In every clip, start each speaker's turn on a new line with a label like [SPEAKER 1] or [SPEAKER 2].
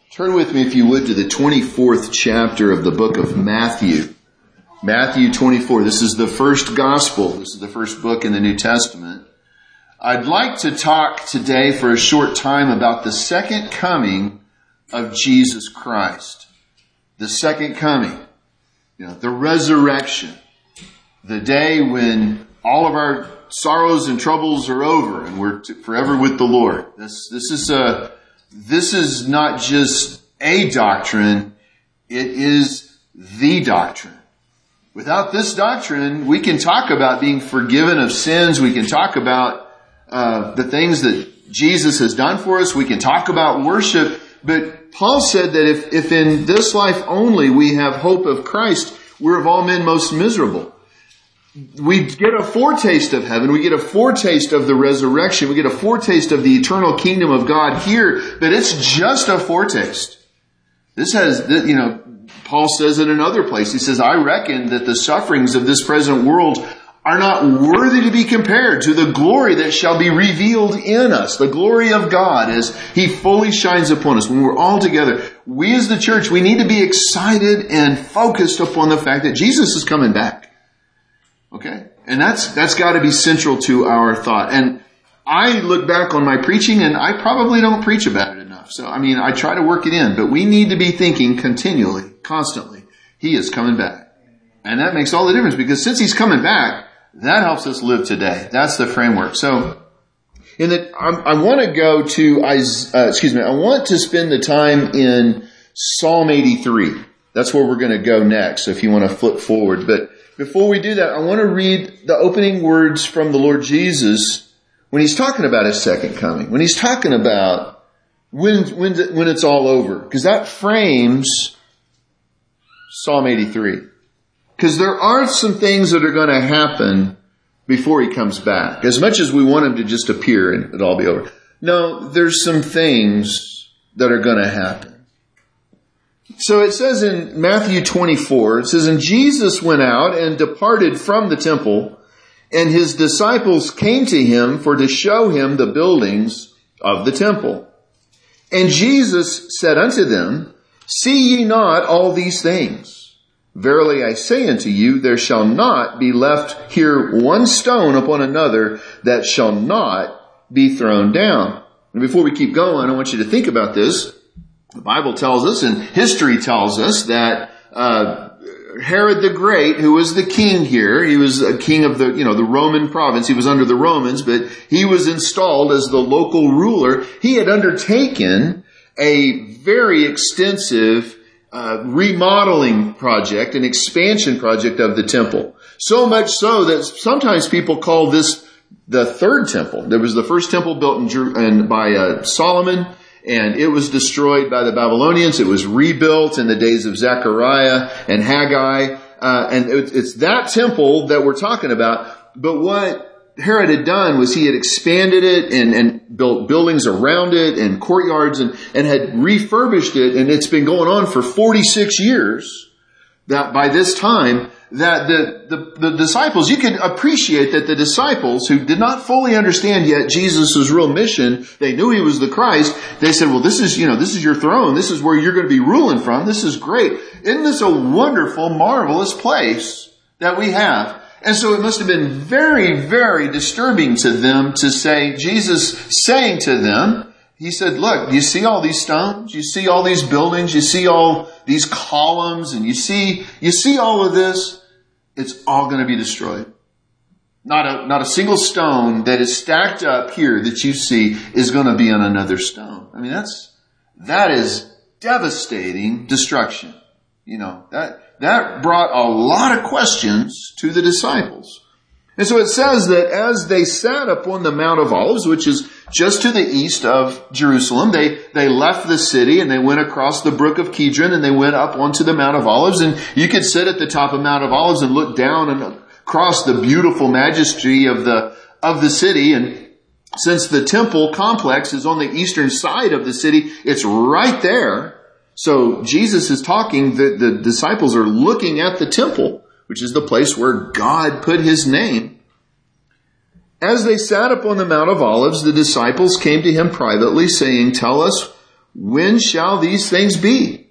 [SPEAKER 1] Turn with me, if you would, to the 24th chapter of the book of Matthew. Matthew 24. This is the first gospel. This is the first book in the New Testament. I'd like to talk today for a short time about the second coming of Jesus Christ. The second coming. The resurrection. The day when all of our sorrows and troubles are over and we're forever with the Lord. This is not just a doctrine, it is the doctrine. Without this doctrine, we can talk about being forgiven of sins, we can talk about the things that Jesus has done for us, we can talk about worship, but Paul said that if in this life only we have hope of Christ, we're of all men most miserable. We get a foretaste of heaven. We get a foretaste of the resurrection. We get a foretaste of the eternal kingdom of God here, but it's just a foretaste. This has, Paul says in another place, he says, I reckon that the sufferings of this present world are not worthy to be compared to the glory that shall be revealed in us, the glory of God as He fully shines upon us. When we're all together, we as the church, we need to be excited and focused upon the fact that Jesus is coming back. Okay? And that's got to be central to our thought. And I look back on my preaching and I probably don't preach about it enough. So, I try to work it in, but we need to be thinking continually, constantly, He is coming back. And that makes all the difference because since He's coming back, that helps us live today. That's the framework. So, I want to go to, I want to spend the time in Psalm 83. That's where we're going to go next. So if you want to flip forward, but before we do that, I want to read the opening words from the Lord Jesus when He's talking about His second coming, when He's talking about when it's all over, because that frames Psalm 83. Because there are some things that are going to happen before He comes back. As much as we want Him to just appear and it'll all be over. No, there's some things that are going to happen. So it says in Matthew 24, it says, And Jesus went out and departed from the temple, and His disciples came to Him for to show Him the buildings of the temple. And Jesus said unto them, See ye not all these things? Verily I say unto you, there shall not be left here one stone upon another that shall not be thrown down. And before we keep going, I want you to think about this. The Bible tells us and history tells us that Herod the Great, who was the king here, he was a king of the Roman province. He was under the Romans, but he was installed as the local ruler. He had undertaken a very extensive remodeling project, an expansion project of the temple. So much so that sometimes people call this the third temple. There was the first temple built by Solomon, and it was destroyed by the Babylonians. It was rebuilt in the days of Zechariah and Haggai. And it's that temple that we're talking about. But what Herod had done was he had expanded it and built buildings around it and courtyards and had refurbished it. And it's been going on for 46 years. That by this time, that the disciples, you can appreciate that the disciples who did not fully understand yet Jesus' real mission, they knew He was the Christ. They said, well, this is your throne. This is where you're going to be ruling from. This is great. Isn't this a wonderful, marvelous place that we have? And so it must have been very, very disturbing to them to say, Jesus saying to them, He said, look, you see all these stones? You see all these buildings? You see all these columns? And you see all of this? It's all going to be destroyed. Not a single stone that is stacked up here that you see is going to be on another stone. That is devastating destruction. That brought a lot of questions to the disciples. And so it says that as they sat upon the Mount of Olives, which is just to the east of Jerusalem, they left the city and they went across the brook of Kidron and they went up onto the Mount of Olives. And you could sit at the top of Mount of Olives and look down and across the beautiful majesty of the city. And since the temple complex is on the eastern side of the city, it's right there. So Jesus is talking, the disciples are looking at the temple, which is the place where God put His name. As they sat upon the Mount of Olives, the disciples came to Him privately, saying, Tell us, when shall these things be?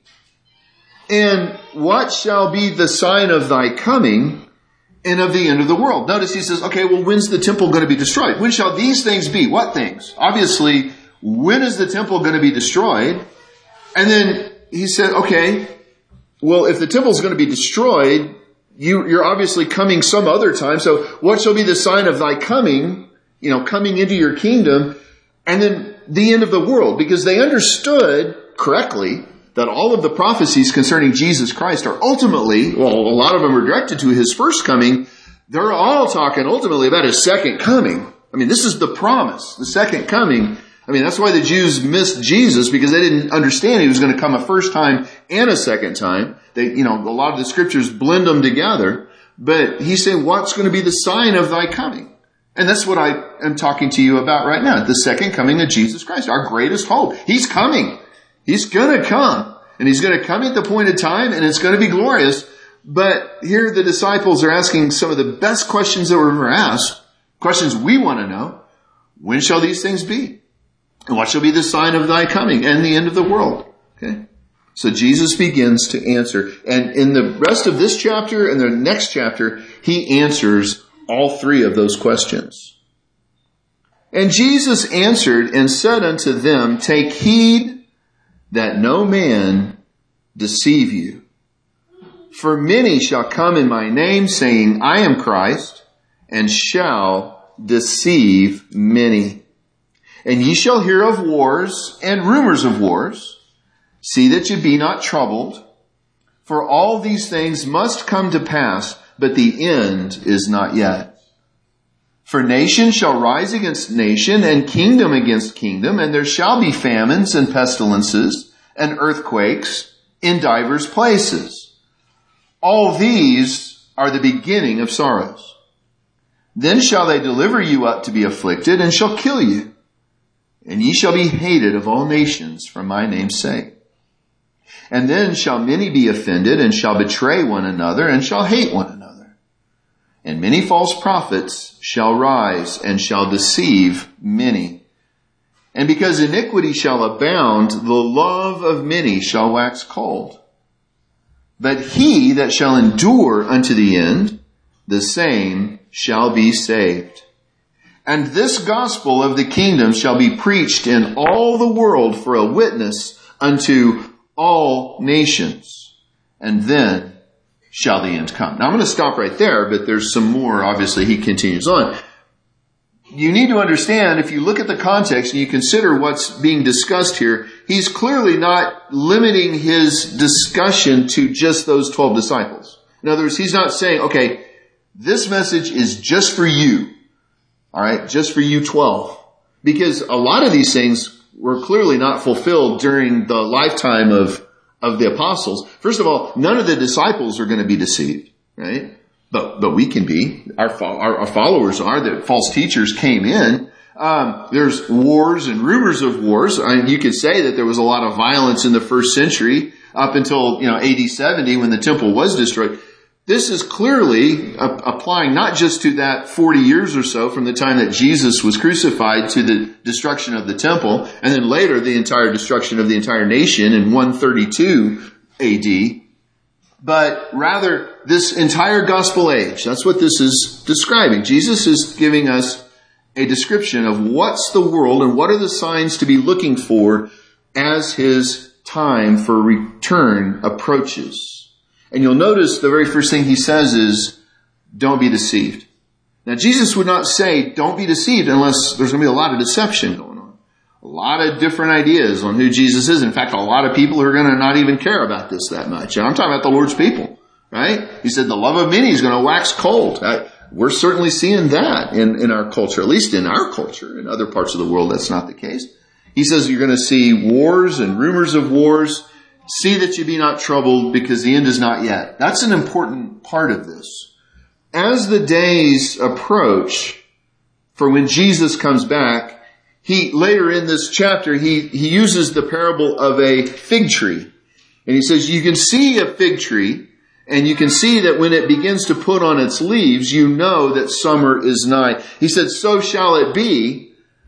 [SPEAKER 1] And what shall be the sign of thy coming and of the end of the world? Notice he says, okay, well, when's the temple going to be destroyed? When shall these things be? What things? Obviously, when is the temple going to be destroyed? And then he said, okay, well, if the temple is going to be destroyed, you're obviously coming some other time. So what shall be the sign of thy coming, coming into your kingdom, and then the end of the world? Because they understood correctly that all of the prophecies concerning Jesus Christ are ultimately, well, a lot of them are directed to his first coming. They're all talking ultimately about his second coming. I mean, this is the promise, the second coming. I mean, that's why the Jews missed Jesus, because they didn't understand he was going to come a first time and a second time. They, a lot of the scriptures blend them together. But he's saying, what's going to be the sign of thy coming? And that's what I am talking to you about right now. The second coming of Jesus Christ, our greatest hope. He's coming. He's going to come. And he's going to come at the appointed time, and it's going to be glorious. But here the disciples are asking some of the best questions that were ever asked. Questions we want to know. When shall these things be? And what shall be the sign of thy coming and the end of the world? Okay. So Jesus begins to answer. And in the rest of this chapter and the next chapter, he answers all three of those questions. And Jesus answered and said unto them, take heed that no man deceive you. For many shall come in my name, saying, I am Christ, and shall deceive many. And ye shall hear of wars and rumors of wars. See that ye be not troubled. For all these things must come to pass, but the end is not yet. For nation shall rise against nation, and kingdom against kingdom, and there shall be famines and pestilences and earthquakes in divers places. All these are the beginning of sorrows. Then shall they deliver you up to be afflicted, and shall kill you. And ye shall be hated of all nations for my name's sake. And then shall many be offended, and shall betray one another, and shall hate one another. And many false prophets shall rise, and shall deceive many. And because iniquity shall abound, the love of many shall wax cold. But he that shall endure unto the end, the same shall be saved. And this gospel of the kingdom shall be preached in all the world for a witness unto all nations. And then shall the end come. Now I'm going to stop right there, but there's some more. Obviously, he continues on. You need to understand, if you look at the context and you consider what's being discussed here, he's clearly not limiting his discussion to just those 12 disciples. In other words, he's not saying, okay, this message is just for you. All right, just for you 12. Because a lot of these things were clearly not fulfilled during the lifetime of the apostles. First of all, none of the disciples are going to be deceived, right? But we can be. Our followers are. The false teachers came in. There's wars and rumors of wars. I mean, you could say that there was a lot of violence in the first century up until, AD 70 when the temple was destroyed. This is clearly applying not just to that 40 years or so from the time that Jesus was crucified to the destruction of the temple, and then later the entire destruction of the entire nation in 132 AD. But rather this entire gospel age. That's what this is describing. Jesus is giving us a description of what's the world and what are the signs to be looking for as his time for return approaches. And you'll notice the very first thing he says is, don't be deceived. Now, Jesus would not say, don't be deceived unless there's going to be a lot of deception going on. A lot of different ideas on who Jesus is. In fact, a lot of people are going to not even care about this that much. And I'm talking about the Lord's people, right? He said the love of many is going to wax cold. We're certainly seeing that in our culture, at least in our culture. In other parts of the world, that's not the case. He says you're going to see wars and rumors of wars. See that you be not troubled, because the end is not yet. That's an important part of this. As the days approach for when Jesus comes back, later in this chapter, he uses the parable of a fig tree. And he says, you can see a fig tree, and you can see that when it begins to put on its leaves, you know that summer is nigh. He said, so shall it be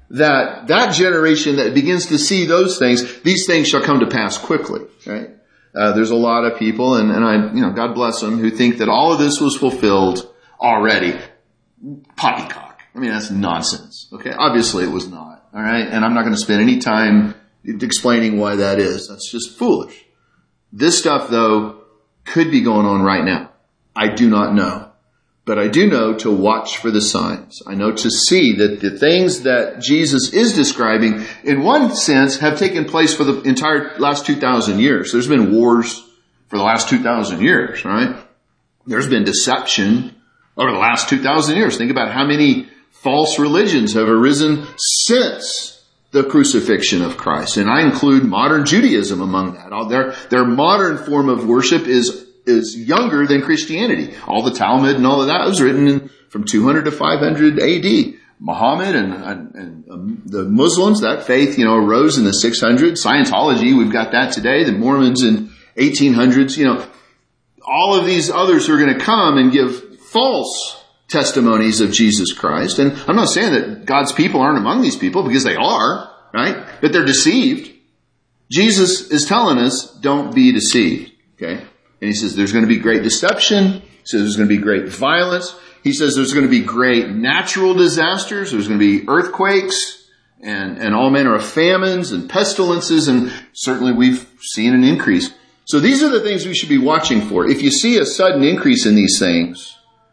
[SPEAKER 1] that generation that begins to see those things, these things shall come to pass quickly, right? There's a lot of people, and I, God bless them, who think that all of this was fulfilled already. Poppycock. I mean, that's nonsense. Okay. Obviously it was not. All right. And I'm not going to spend any time explaining why that is. That's just foolish. This stuff, though, could be going on right now. I do not know. But I do know to watch for the signs. I know to see that the things that Jesus is describing, in one sense, have taken place for the entire last 2,000 years. There's been wars for the last 2,000 years, right? There's been deception over the last 2,000 years. Think about how many false religions have arisen since the crucifixion of Christ. And I include modern Judaism among that. Their modern form of worship is younger than Christianity. All the Talmud and all of that was written from 200 to 500 AD. Muhammad and the Muslims, that faith, arose in the 600s. Scientology, we've got that today. The Mormons in 1800s, all of these others who are going to come and give false testimonies of Jesus Christ. And I'm not saying that God's people aren't among these people, because they are, right? But they're deceived. Jesus is telling us, don't be deceived. Okay. And he says there's going to be great deception. He says there's going to be great violence. He says there's going to be great natural disasters. There's going to be earthquakes and all manner of famines and pestilences. And certainly we've seen an increase. So these are the things we should be watching for. If you see a sudden increase in these things,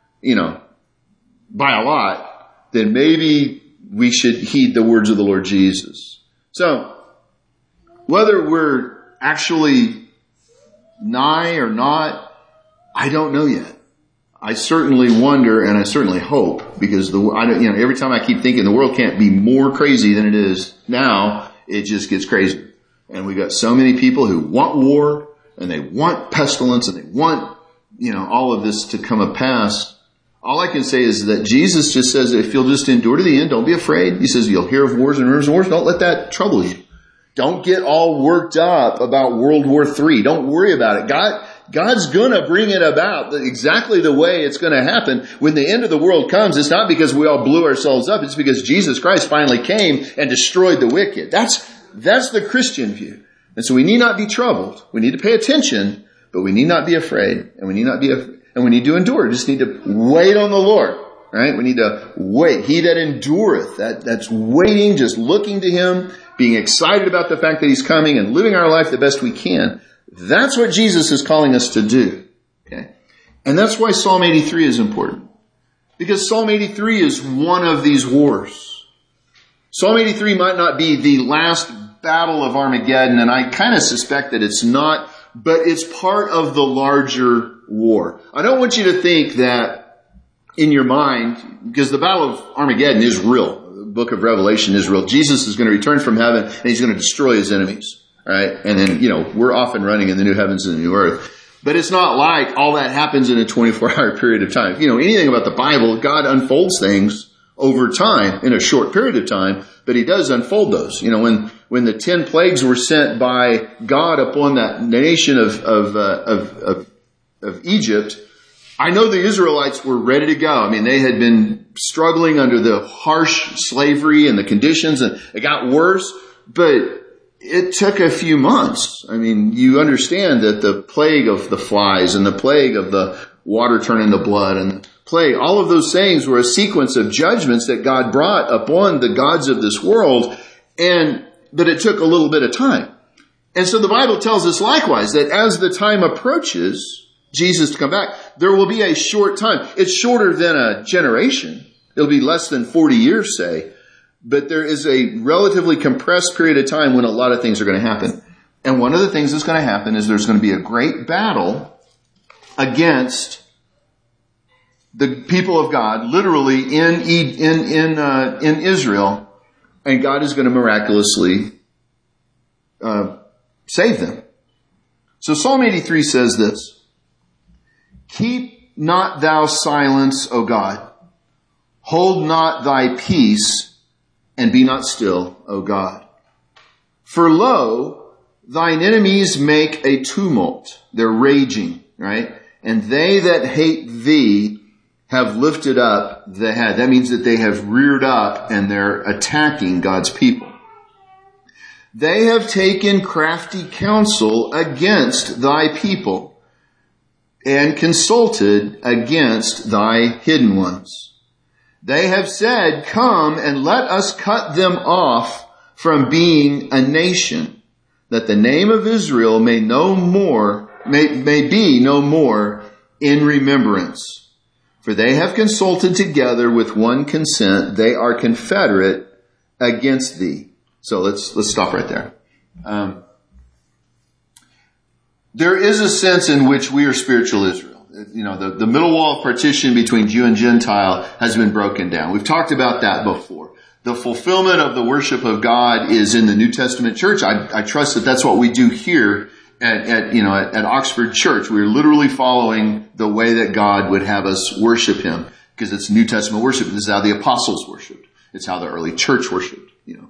[SPEAKER 1] by a lot, then maybe we should heed the words of the Lord Jesus. So, whether we're actually nigh or not, I don't know yet. I certainly wonder, and I certainly hope, because every time I keep thinking the world can't be more crazy than it is now, it just gets crazier. And we've got so many people who want war, and they want pestilence, and they want, all of this to come to pass. All I can say is that Jesus just says that if you'll just endure to the end, don't be afraid. He says you'll hear of wars and rumors of wars. Don't let that trouble you. Don't get all worked up about World War III. Don't worry about it. God's gonna bring it about exactly the way it's gonna happen. When the end of the world comes, it's not because we all blew ourselves up. It's because Jesus Christ finally came and destroyed the wicked. That's the Christian view. And so we need not be troubled. We need to pay attention, but we need not be afraid. And we need to endure. We just need to wait on the Lord, right? We need to wait. He that endureth, that's waiting, just looking to Him, being excited about the fact that He's coming and living our life the best we can. That's what Jesus is calling us to do. Okay. And that's why Psalm 83 is important. Because Psalm 83 is one of these wars. Psalm 83 might not be the last battle of Armageddon, and I kind of suspect that it's not, but it's part of the larger war. I don't want you to think that in your mind, because the battle of Armageddon is real. The book of Revelation is real. Jesus is going to return from heaven and He's going to destroy His enemies. Right? And then, we're off and running in the new heavens and the new earth. But it's not like all that happens in a 24-hour period of time. If you know anything about the Bible, God unfolds things over time in a short period of time, but He does unfold those. When the 10 plagues were sent by God upon that nation of Egypt, I know the Israelites were ready to go. I mean, they had been struggling under the harsh slavery and the conditions, and it got worse, but it took a few months. I mean, you understand that the plague of the flies and the plague of the water turning to blood and the plague, all of those things were a sequence of judgments that God brought upon the gods of this world, but it took a little bit of time. And so the Bible tells us likewise that as the time approaches Jesus to come back, there will be a short time. It's shorter than a generation. It'll be less than 40 years, say. But there is a relatively compressed period of time when a lot of things are going to happen. And one of the things that's going to happen is there's going to be a great battle against the people of God, literally in Israel, and God is going to miraculously save them. So Psalm 83 says this: "Keep not thou silence, O God. Hold not thy peace, and be not still, O God. For lo, thine enemies make a tumult." They're raging, right? "And they that hate thee have lifted up the head. That means that they have reared up and they're attacking God's people. They have taken crafty counsel against thy people and consulted against thy hidden ones. They have said, come and let us cut them off from being a nation, that the name of Israel may be no more in remembrance. For they have consulted together with one consent. They are confederate against thee. So let's stop right there. There is a sense in which we are spiritual Israel. You know, the middle wall of partition between Jew and Gentile has been broken down. We've talked about that before. The fulfillment of the worship of God is in the New Testament church. I trust that that's what we do here at Oxford Church. We're literally following the way that God would have us worship Him, because it's New Testament worship. This is how the apostles worshiped. It's how the early church worshiped,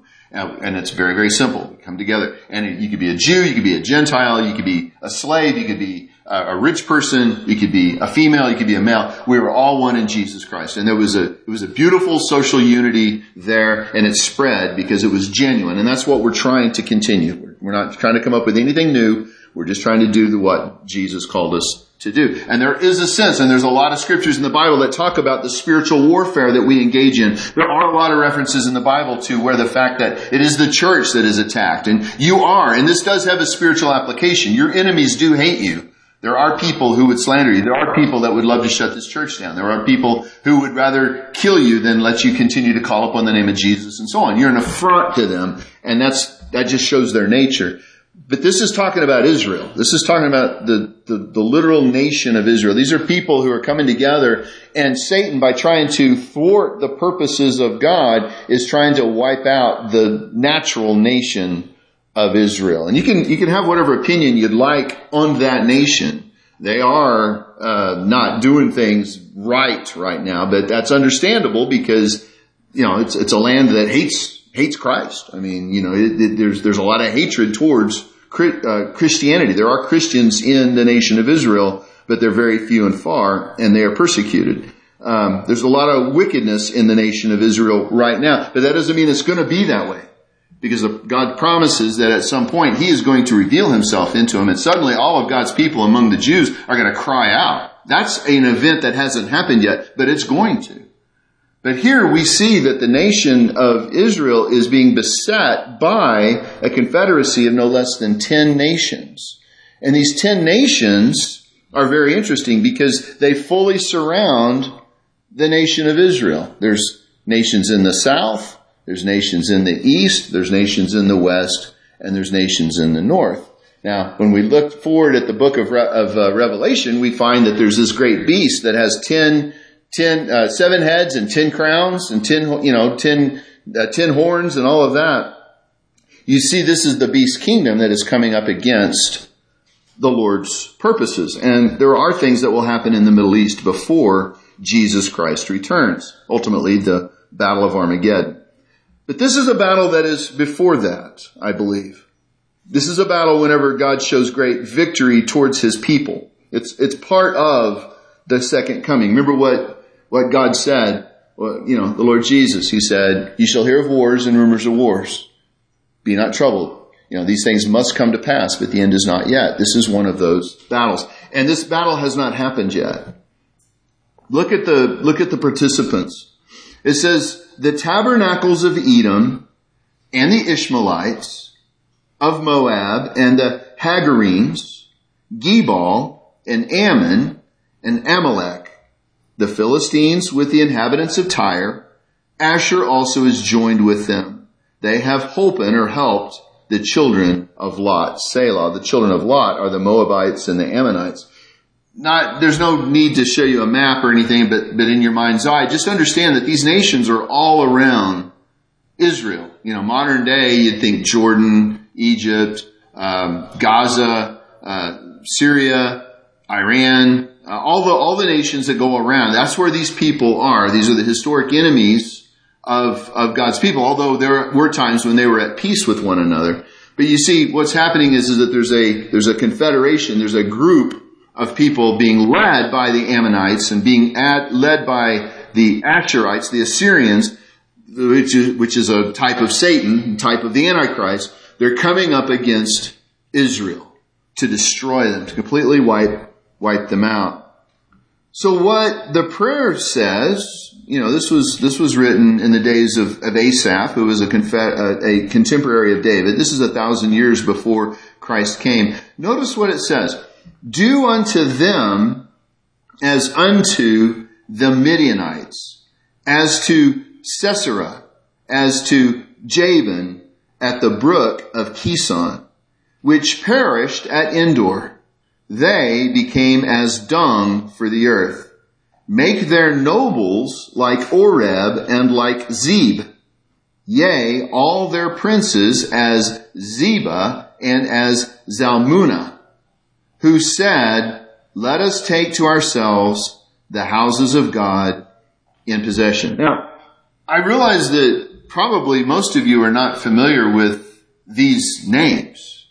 [SPEAKER 1] and it's very, very simple. We come together, and you could be a Jew, you could be a Gentile, you could be a slave, you could be a rich person, you could be a female, you could be a male. We were all one in Jesus Christ. And it was a beautiful social unity there, and it spread because it was genuine. And that's what we're trying to continue. We're not trying to come up with anything new. We're just trying to do what Jesus called us to do. And there is a sense, and there's a lot of scriptures in the Bible that talk about the spiritual warfare that we engage in. There are a lot of references in the Bible to where the fact that it is the church that is attacked. And you are, and this does have a spiritual application. Your enemies do hate you. There are people who would slander you. There are people that would love to shut this church down. There are people who would rather kill you than let you continue to call upon the name of Jesus and so on. You're an affront to them, and that just shows their nature. But this is talking about Israel. This is talking about the literal nation of Israel. These are people who are coming together, and Satan, by trying to thwart the purposes of God, is trying to wipe out the natural nation of Israel. And you can have whatever opinion you'd like on that nation. They are not doing things right now, but that's understandable because it's a land that hates Christ. I mean, there's a lot of hatred towards Christianity. There are Christians in the nation of Israel, but they're very few and far, and they are persecuted. There's a lot of wickedness in the nation of Israel right now, but that doesn't mean it's going to be that way. Because God promises that at some point He is going to reveal Himself into them, and suddenly all of God's people among the Jews are going to cry out. That's an event that hasn't happened yet, but it's going to. But here we see that the nation of Israel is being beset by a confederacy of no less than 10 nations. And these 10 nations are very interesting because they fully surround the nation of Israel. There's nations in the south. There's nations in the east, there's nations in the west, and there's nations in the north. Now, when we look forward at the book of Revelation, we find that there's this great beast that has 7 heads and 10 crowns and 10 horns and all of that. You see, this is the beast kingdom that is coming up against the Lord's purposes. And there are things that will happen in the Middle East before Jesus Christ returns. Ultimately, the Battle of Armageddon. But this is a battle that is before that, I believe. This is a battle whenever God shows great victory towards His people. It's part of the second coming. Remember what God said, the Lord Jesus, He said, "You shall hear of wars and rumors of wars. Be not troubled." These things must come to pass, but the end is not yet. This is one of those battles. And this battle has not happened yet. Look at the participants. It says, the tabernacles of Edom and the Ishmaelites of Moab and the Hagarenes, Gebal and Ammon and Amalek, the Philistines with the inhabitants of Tyre. Asher also is joined with them. They have holpen or helped the children of Lot. Selah. The children of Lot are the Moabites and the Ammonites. There's no need to show you a map or anything, but in your mind's eye, just understand that these nations are all around Israel. Modern day, you'd think Jordan, Egypt, Gaza, Syria, Iran, all the nations that go around. That's where these people are. These are the historic enemies of God's people, although there were times when they were at peace with one another. But you see, what's happening is that there's a confederation, there's a group of people being led by the Ammonites and being led by the Asherites, the Assyrians, which is a type of Satan, a type of the Antichrist. They're coming up against Israel to destroy them, to completely wipe them out. So what the prayer says, this was written in the days of Asaph, who was a contemporary of David. This is 1,000 years before Christ came. Notice what it says. Do unto them as unto the Midianites, as to Sisera, as to Jabin at the brook of Kison, which perished at Endor. They became as dung for the earth. Make their nobles like Oreb and like Zeb. Yea, all their princes as Zebah and as Zalmunna, who said, let us take to ourselves the houses of God in possession. Now, I realize that probably most of you are not familiar with these names.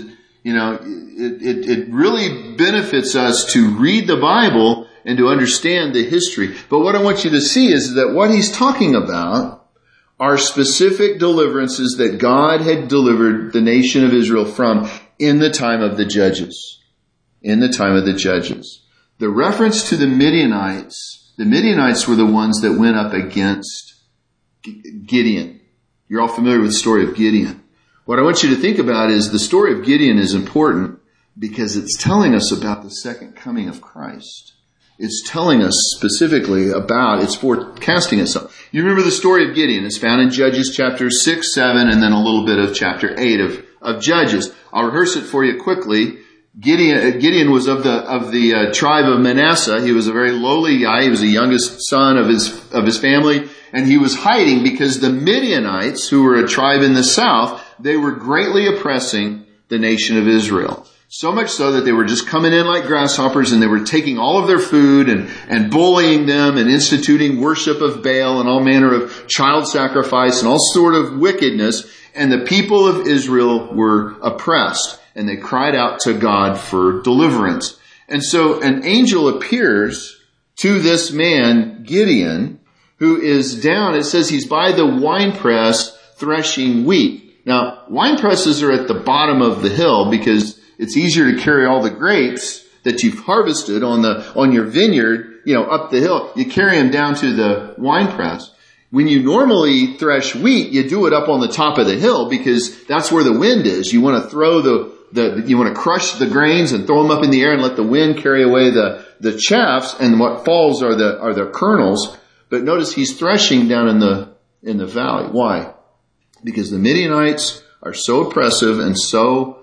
[SPEAKER 1] It really benefits us to read the Bible and to understand the history. But what I want you to see is that what he's talking about are specific deliverances that God had delivered the nation of Israel from in the time of the judges. In the time of the judges. The reference to the Midianites were the ones that went up against Gideon. You're all familiar with the story of Gideon. What I want you to think about is the story of Gideon is important because it's telling us about the second coming of Christ. It's telling us specifically about, it's forecasting itself. You remember the story of Gideon. It's found in Judges chapter 6, 7, and then a little bit of chapter 8 of Judges. I'll rehearse it for you quickly. Gideon was of the tribe of Manasseh. He was a very lowly guy. He was the youngest son of his family, and he was hiding because the Midianites, who were a tribe in the south, they were greatly oppressing the nation of Israel. So much so that they were just coming in like grasshoppers, and they were taking all of their food and bullying them and instituting worship of Baal and all manner of child sacrifice and all sort of wickedness. And the people of Israel were oppressed, and they cried out to God for deliverance. And so an angel appears to this man, Gideon, who is down. It says he's by the winepress threshing wheat. Now, wine presses are at the bottom of the hill because it's easier to carry all the grapes that you've harvested on your vineyard, up the hill. You carry them down to the wine press. When you normally thresh wheat, you do it up on the top of the hill because that's where the wind is. You want to throw you want to crush the grains and throw them up in the air and let the wind carry away the chaffs, and what falls are the kernels. But notice he's threshing down in the valley. Why? Because the Midianites are so oppressive and so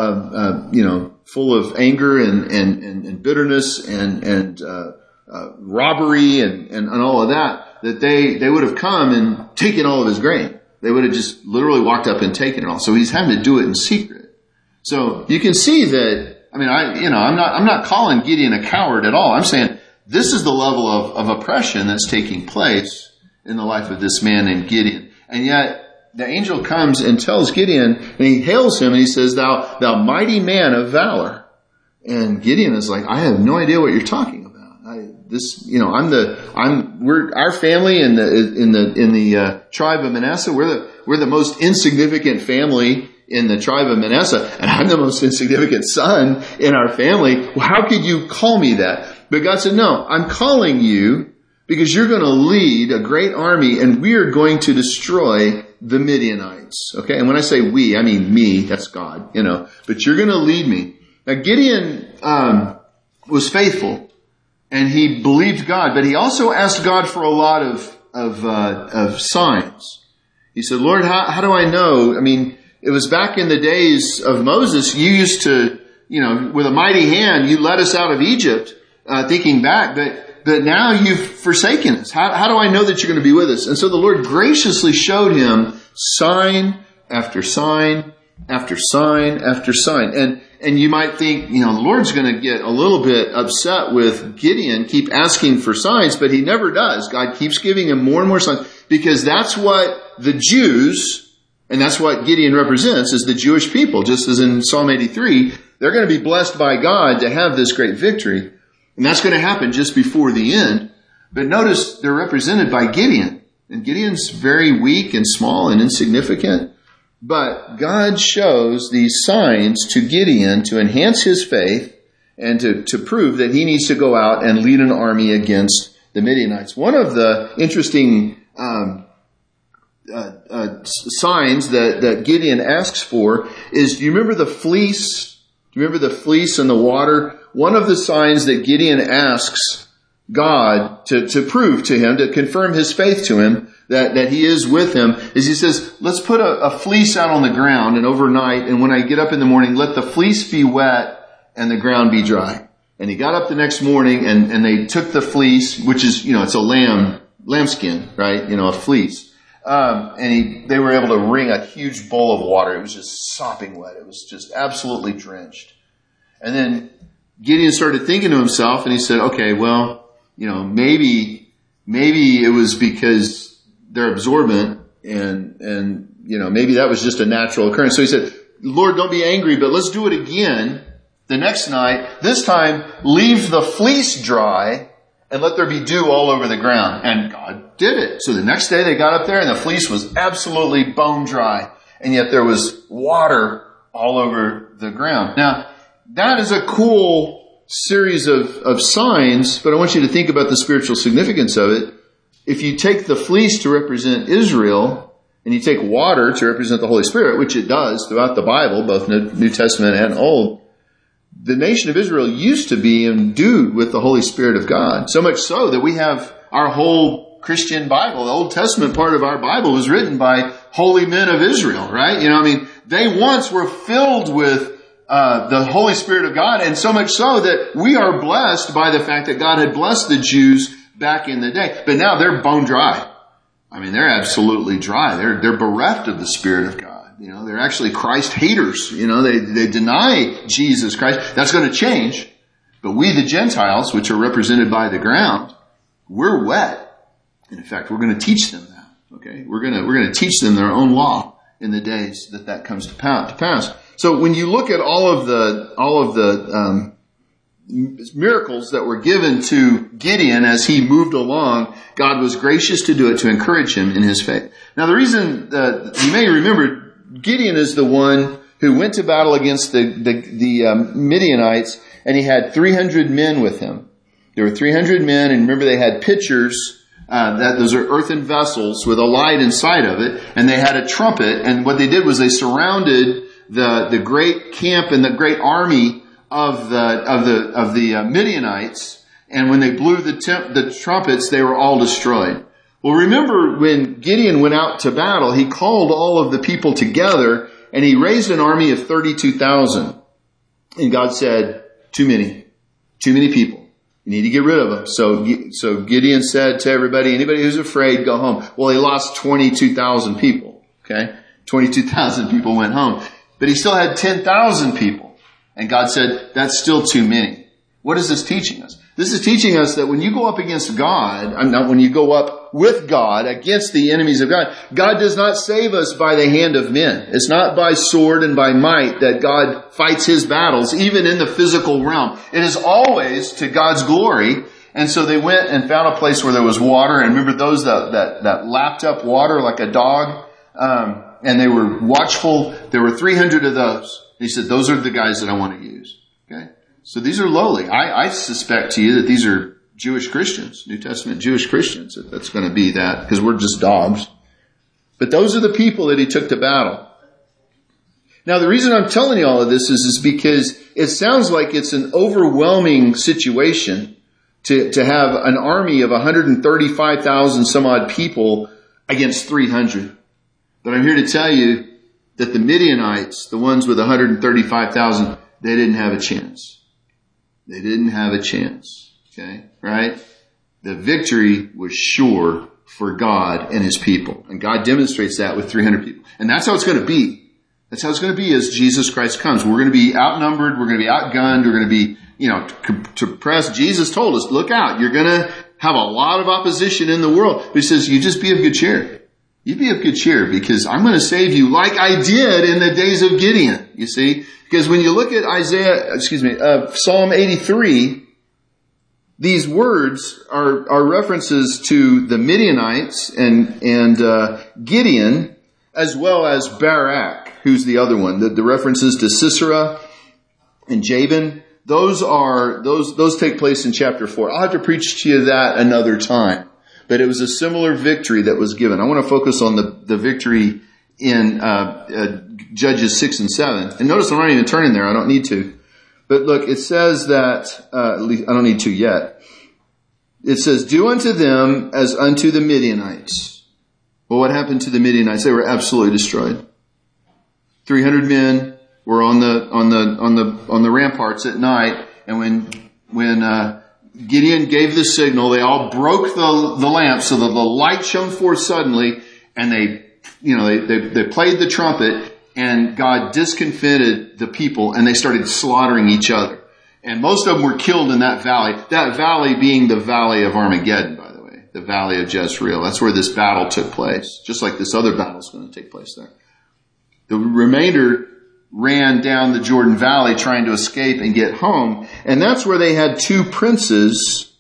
[SPEAKER 1] full of anger and bitterness and robbery and all of that they would have come and taken all of his grain. They would have just literally walked up and taken it all. So he's having to do it in secret. So you can see that. I'm not calling Gideon a coward at all. I'm saying this is the level of oppression that's taking place in the life of this man named Gideon, and yet the angel comes and tells Gideon, and he hails him, and he says, thou mighty man of valor. And Gideon is like, I have no idea what you're talking about. Our family in the tribe of Manasseh, we're the most insignificant family in the tribe of Manasseh, and I'm the most insignificant son in our family. Well, how could you call me that? But God said, no, I'm calling you because you're going to lead a great army, and we are going to destroy the Midianites. Okay? And when I say we, I mean me. That's God, But you're going to lead me. Now, Gideon was faithful, and he believed God, but he also asked God for a lot of signs. He said, Lord, how do I know? I mean, it was back in the days of Moses. You used to, with a mighty hand, you led us out of Egypt, thinking back, but now you've forsaken us. How do I know that you're going to be with us? And so the Lord graciously showed him sign after sign after sign after sign. And you might think, the Lord's going to get a little bit upset with Gideon, keep asking for signs, but he never does. God keeps giving him more and more signs because that's what the Jews, and that's what Gideon represents, is the Jewish people. Just as in Psalm 83, They're going to be blessed by God to have this great victory. And that's going to happen just before the end. But notice they're represented by Gideon. And Gideon's very weak and small and insignificant. But God shows these signs to Gideon to enhance his faith and to prove that he needs to go out and lead an army against the Midianites. One of the interesting signs that Gideon asks for is, do you remember the fleece? Do you remember the fleece and the water? One of the signs that Gideon asks God to prove to him, to confirm his faith to him, that he is with him, is he says, let's put a fleece out on the ground and overnight, and when I get up in the morning, let the fleece be wet and the ground be dry. And he got up the next morning and they took the fleece, which is, it's a lambskin, right? A fleece. And they were able to wring a huge bowl of water. It was just sopping wet. It was just absolutely drenched. And then Gideon started thinking to himself and he said, okay, well, maybe it was because they're absorbent and maybe that was just a natural occurrence. So he said, Lord, don't be angry, but let's do it again the next night. This time, leave the fleece dry and let there be dew all over the ground. And God did it. So the next day they got up there and the fleece was absolutely bone dry. And yet there was water all over the ground. Now, that is a cool series of signs, but I want you to think about the spiritual significance of it. If you take the fleece to represent Israel, and you take water to represent the Holy Spirit, which it does throughout the Bible, both New Testament and Old, the nation of Israel used to be endued with the Holy Spirit of God. So much so that we have our whole Christian Bible. The Old Testament part of our Bible was written by holy men of Israel, right? They once were filled with the Holy Spirit of God, and so much so that we are blessed by the fact that God had blessed the Jews back in the day. But now they're bone dry. They're absolutely dry. They're bereft of the Spirit of God. They're actually Christ haters. They deny Jesus Christ. That's going to change. But we, the Gentiles, which are represented by the ground, we're wet. And in fact, we're going to teach them that. Okay? We're going to teach them their own law in the days that comes to pass. So when you look at all of the miracles that were given to Gideon as he moved along, God was gracious to do it to encourage him in his faith. Now the reason that you may remember, Gideon is the one who went to battle against the Midianites, and he had 300 men with him. There were 300 men, and remember they had pitchers, those are earthen vessels with a light inside of it, and they had a trumpet, and what they did was they surrounded the great camp and the great army of the Midianites, and when they blew the trumpets, they were all destroyed. Well, remember when Gideon went out to battle, he called all of the people together, and he raised an army of 32,000. And God said, too many people. You need to get rid of them. So Gideon said to everybody, anybody who's afraid, go home. Well, he lost 22,000 people. Okay, 22,000 people went home, but he still had 10,000 people. And God said, that's still too many. What is this teaching us? This is teaching us that when you go up against God, when you go up with God against the enemies of God, God does not save us by the hand of men. It's not by sword and by might that God fights his battles, even in the physical realm. It is always to God's glory. And so they went and found a place where there was water. And remember those that lapped up water like a dog? And they were watchful. There were 300 of those. He said, those are the guys that I want to use. Okay. So these are lowly. I suspect to you that these are Jewish Christians, New Testament Jewish Christians. That's going to be that, because we're just dogs. But those are the people that he took to battle. Now, the reason I'm telling you all of this is because it sounds like it's an overwhelming situation to have an army of 135,000 some odd people against 300. But I'm here to tell you that the Midianites, the ones with 135,000, they didn't have a chance. They didn't have a chance. Okay? Right? The victory was sure for God and his people. And God demonstrates that with 300 people. And that's how it's going to be. That's how it's going to be as Jesus Christ comes. We're going to be outnumbered. We're going to be outgunned. We're going to be, to press. Jesus told us, look out. You're going to have a lot of opposition in the world. But he says, you just be of good cheer. you be of good cheer because I'm going to save you like I did in the days of Gideon. You see? Because when you look at Psalm 83, these words are references to the Midianites and Gideon, as well as Barak, who's the other one. The references to Sisera and Jabin, those take place in chapter 4. I'll have to preach to you that another time. But it was a similar victory that was given. I want to focus on the victory in Judges 6 and 7. And notice I'm not even turning there. I don't need to. But look, it says that, at least I don't need to yet. It says, do unto them as unto the Midianites. Well, what happened to the Midianites? They were absolutely destroyed. 300 men were on the ramparts at night. And when Gideon gave the signal, they all broke the lamp so that the light shone forth suddenly, and they played the trumpet, and God discomfited the people, and they started slaughtering each other. And most of them were killed in that valley being the valley of Armageddon, by the way, the valley of Jezreel. That's where this battle took place, just like this other battle is going to take place there. The remainder ran down the Jordan Valley trying to escape and get home. And that's where they had two princes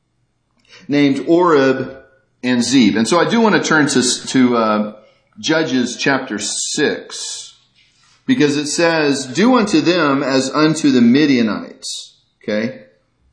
[SPEAKER 1] named Oreb and Zeb. And so I do want to turn to Judges chapter 6, because it says, do unto them as unto the Midianites. Okay?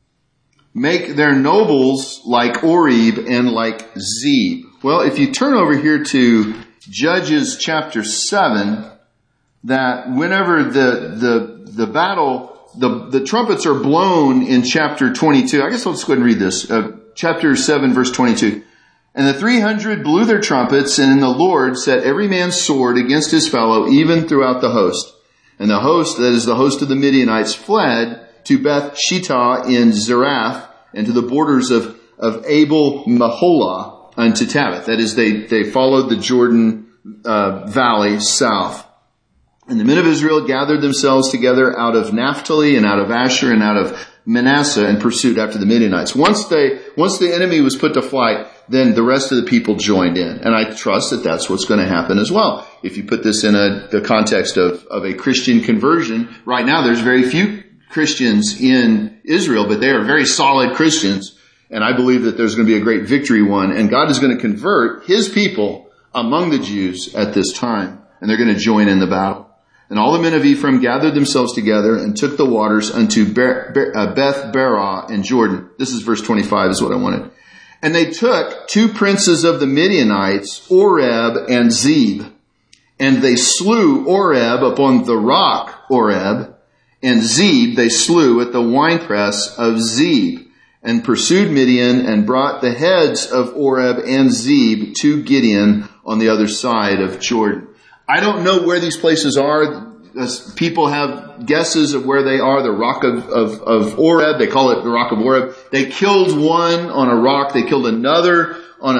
[SPEAKER 1] Make their nobles like Oreb and like Zeb. Well, if you turn over here to Judges chapter 7, that whenever the battle, the trumpets are blown in chapter 22. I guess I'll just go ahead and read this. Chapter 7, verse 22. And the 300 blew their trumpets, and the Lord set every man's sword against his fellow, even throughout the host. And the host, that is the host of the Midianites, fled to Beth Shittah in Zerath, and to the borders of Abel Meholah unto Tabith. That is, they followed the Jordan valley south. And the men of Israel gathered themselves together out of Naphtali and out of Asher and out of Manasseh and pursued after the Midianites. Once the enemy was put to flight, then the rest of the people joined in. And I trust that that's what's going to happen as well. If you put this in the context of a Christian conversion, right now there's very few Christians in Israel, but they are very solid Christians. And I believe that there's going to be a great victory won. And God is going to convert His people among the Jews at this time. And they're going to join in the battle. And all the men of Ephraim gathered themselves together and took the waters unto Beth Barah and Jordan. This is verse 25 is what I wanted. And they took two princes of the Midianites, Oreb and Zeb. And they slew Oreb upon the rock Oreb, and Zeb they slew at the winepress of Zeb, and pursued Midian and brought the heads of Oreb and Zeb to Gideon on the other side of Jordan. I don't know where these places are. People have guesses of where they are. The rock of Oreb, they call it the rock of Oreb. They killed one on a rock. They killed another on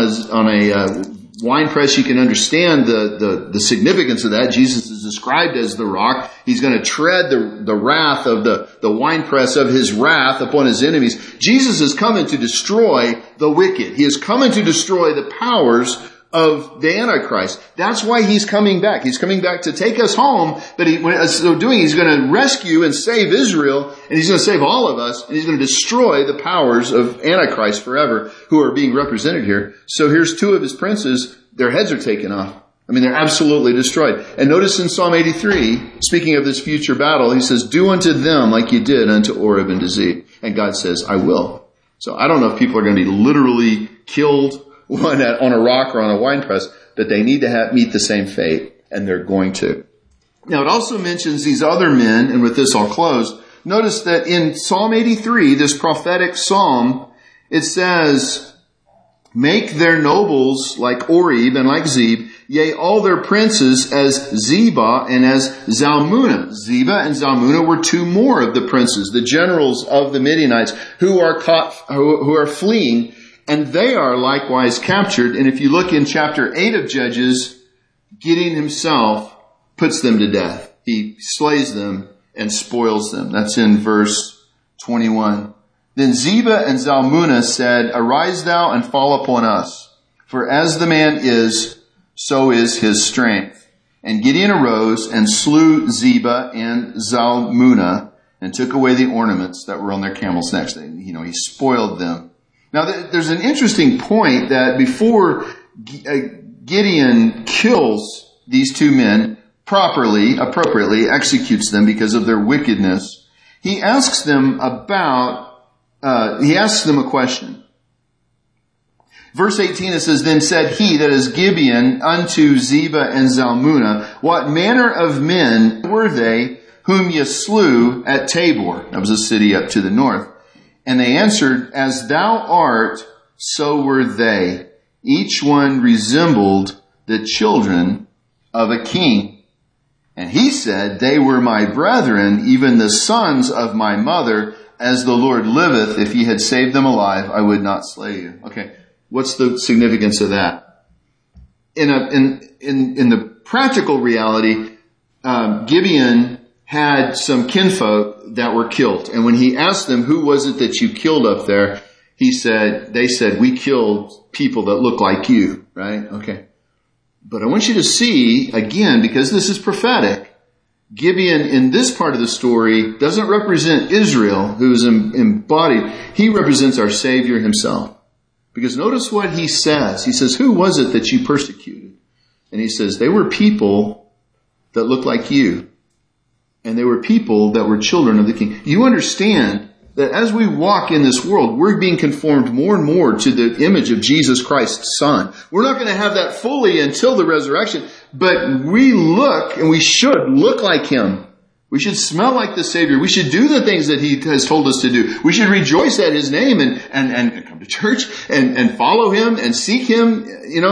[SPEAKER 1] a wine press. You can understand the significance of that. Jesus is described as the rock. He's going to tread the wrath of the wine press of His wrath upon His enemies. Jesus is coming to destroy the wicked. He is coming to destroy the powers of the Antichrist. That's why He's coming back. He's coming back to take us home, but so doing, He's going to rescue and save Israel, and He's going to save all of us, and He's going to destroy the powers of Antichrist forever, who are being represented here. So here's two of His princes, their heads are taken off. I mean, they're absolutely destroyed. And notice in Psalm 83, speaking of this future battle, He says, do unto them like you did unto Oreb and to Zeb. And God says, I will. So I don't know if people are going to be literally killed on a rock or on a wine press, but they need to meet the same fate, and they're going to. Now, it also mentions these other men, and with this I'll close. Notice that in Psalm 83, this prophetic psalm, it says, make their nobles like Oreb and like Zeb, yea, all their princes as Zebah and as Zalmunna. Zebah and Zalmunna were two more of the princes, the generals of the Midianites, who are fleeing. And they are likewise captured. And if you look in chapter 8 of Judges, Gideon himself puts them to death. He slays them and spoils them. That's in verse 21. Then Zebah and Zalmunna said, arise thou and fall upon us. For as the man is, so is his strength. And Gideon arose and slew Zebah and Zalmunna and took away the ornaments that were on their camels' necks. He spoiled them. Now, there's an interesting point that before Gideon kills these two men appropriately executes them because of their wickedness, he asks them a question. Verse 18, it says, Then said he, that is Gibeon, unto Zebah and Zalmunna, What manner of men were they whom ye slew at Tabor? That was a city up to the north. And they answered, As thou art, so were they. Each one resembled the children of a king. And he said, They were my brethren, even the sons of my mother. As the Lord liveth, if ye had saved them alive, I would not slay you. Okay. What's the significance of that? In the practical reality, Gibeon had some kinfolk that were killed. And when he asked them, who was it that you killed up there? They said, we killed people that look like you, right? Okay. But I want you to see, again, because this is prophetic, Gibeon in this part of the story doesn't represent Israel, who is embodied. He represents our Savior himself. Because notice what he says. He says, who was it that you persecuted? And he says, they were people that looked like you. And they were people that were children of the king. You understand that as we walk in this world, we're being conformed more and more to the image of Jesus Christ's Son. We're not going to have that fully until the resurrection, but we look, and we should look like him. We should smell like the Savior. We should do the things that he has told us to do. We should rejoice at his name and come to church and follow him and seek him,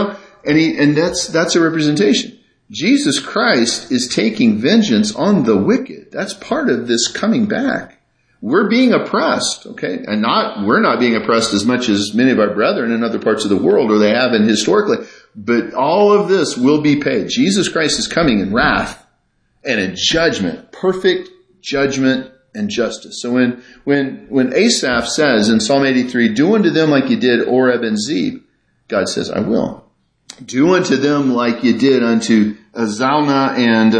[SPEAKER 1] and that's a representation. Jesus Christ is taking vengeance on the wicked. That's part of this coming back. We're being oppressed, okay? And we're not being oppressed as much as many of our brethren in other parts of the world, or they have been historically. But all of this will be paid. Jesus Christ is coming in wrath and in judgment, perfect judgment and justice. So when Asaph says in Psalm 83, do unto them like you did Oreb and Zeb, God says, I will. Do unto them like you did unto Zalmunna and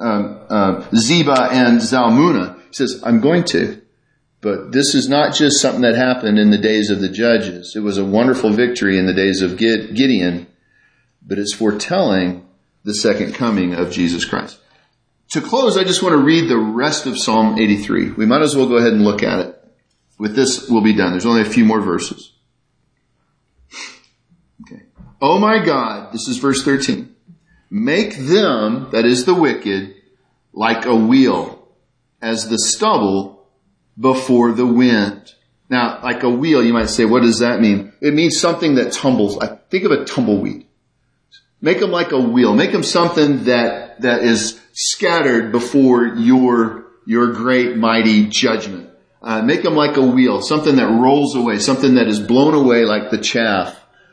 [SPEAKER 1] Zebah and Zalmunna. He says, I'm going to. But this is not just something that happened in the days of the judges. It was a wonderful victory in the days of Gideon, but it's foretelling the second coming of Jesus Christ. To close, I just want to read the rest of Psalm 83. We might as well go ahead and look at it. With this, we'll be done. There's only a few more verses. Okay. Oh my God, this is verse 13. Make them, that is the wicked, like a wheel, as the stubble before the wind. Now, like a wheel, you might say, what does that mean? It means something that tumbles. Think of a tumbleweed. Make them like a wheel. Make them something that is scattered before your great mighty judgment. Make them like a wheel, something that rolls away, something that is blown away like the chaff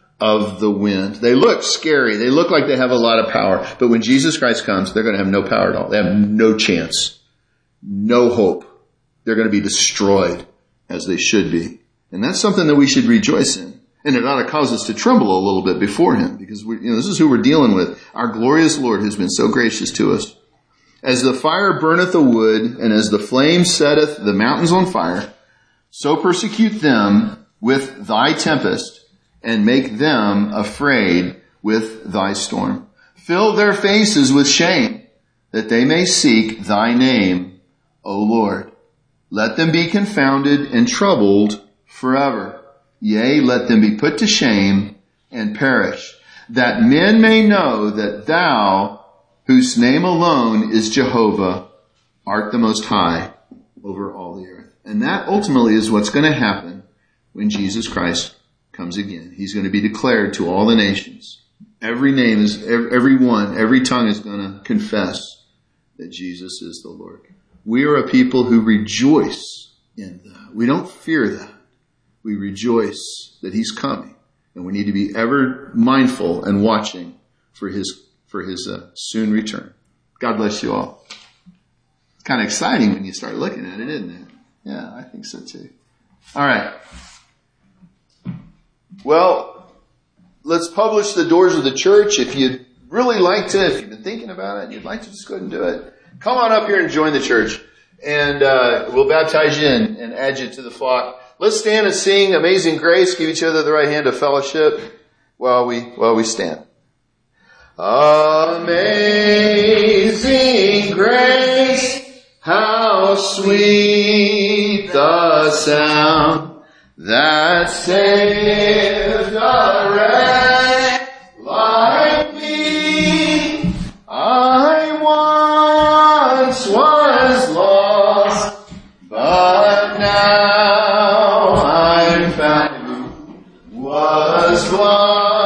[SPEAKER 1] of the wind. They look scary. They look like they have a lot of power. But when Jesus Christ comes, they're going to have no power at all. They have no chance, no hope. They're going to be destroyed as they should be. And that's something that we should rejoice in. And it ought to cause us to tremble a little bit before him, because this is who we're dealing with. Our glorious Lord who's been so gracious to us. As the fire burneth the wood, and as the flame setteth the mountains on fire, so persecute them with thy tempest, and make them afraid with thy storm. Fill their faces with shame, that they may seek thy name, O Lord. Let them be confounded and troubled forever. Yea, let them be put to shame and perish, that men may know that thou, whose name alone is Jehovah, art the most high over all the earth. And that ultimately is what's going to happen when Jesus Christ comes again. He's going to be declared to all the nations. Every name is, every tongue is going to confess that Jesus is the Lord. We are a people who rejoice in that. We don't fear that. We rejoice that he's coming, and we need to be ever mindful and watching for his soon return. God bless you all. It's kind of exciting when you start looking at it, isn't it? Yeah, I think so too. All right. Well, let's publish the doors of the church. If you really like to, if you've been thinking about it and you'd like to, just go ahead and do it. Come on up here and join the church. And we'll baptize you and add you to the flock. Let's stand and sing Amazing Grace. Give each other the right hand of fellowship while we stand. Amazing grace, how sweet the sound that saved a wretch like me. I once was lost, but now I'm found. Was blind,